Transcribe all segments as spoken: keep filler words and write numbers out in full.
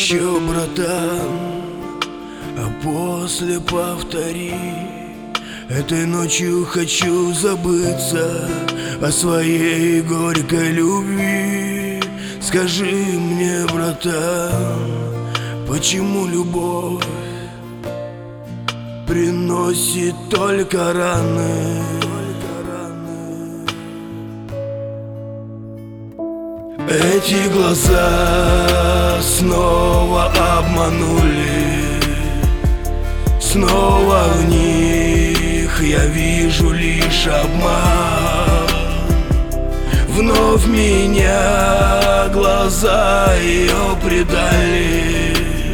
еще, братан, а после повтори. Этой ночью хочу забыться о своей горькой любви. Скажи мне, братан, почему любовь приносит только раны? Эти глаза снова обманули, снова в них я вижу лишь обман. Вновь меня глаза ее предали,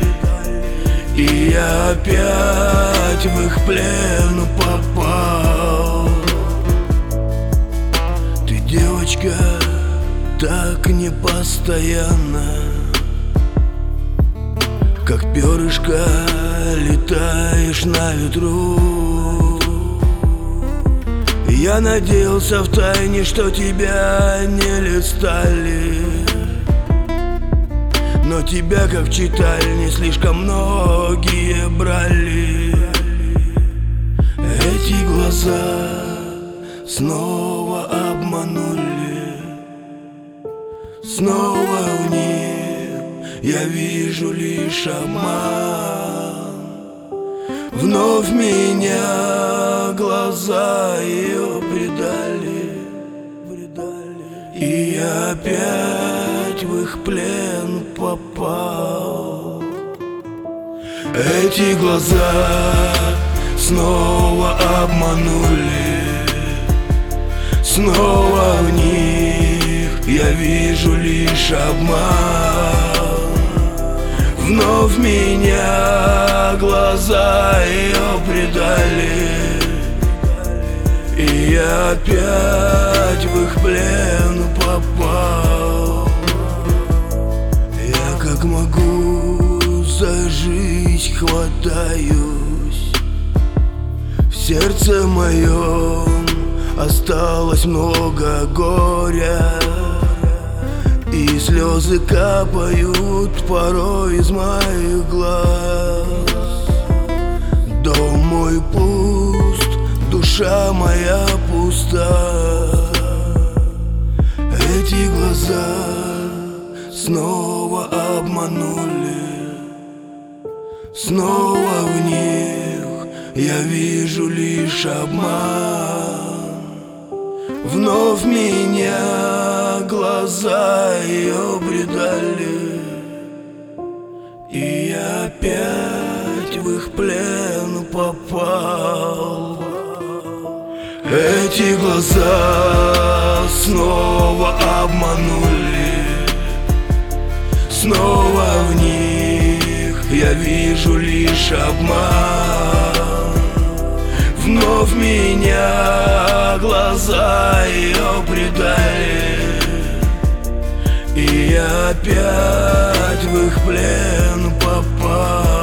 и я опять в их плен попал. Ты, девочка, так непостоянно, как перышко летаешь на ветру. Я надеялся втайне, что тебя не листали, но тебя, как в читальне, слишком многие брали. Эти глаза снова обманули, снова в них я вижу лишь обман. Вновь меня глаза ее предали, и я опять в их плен попал. Эти глаза снова обманули, снова в них я вижу лишь обман. Вновь меня глаза ее предали, и я опять в их плен попал. Я как могу за жизнь хватаюсь, в сердце моем осталось много горя, и слезы капают порой из моих глаз. Дом мой пуст, душа моя пуста. Эти глаза снова обманули, снова в них я вижу лишь обман. Вновь меня глаза ее предали, и я опять в их плен попал. Эти глаза снова обманули, снова в них я вижу лишь обман. Вновь меня глаза ее предали, и я опять в их плен попал.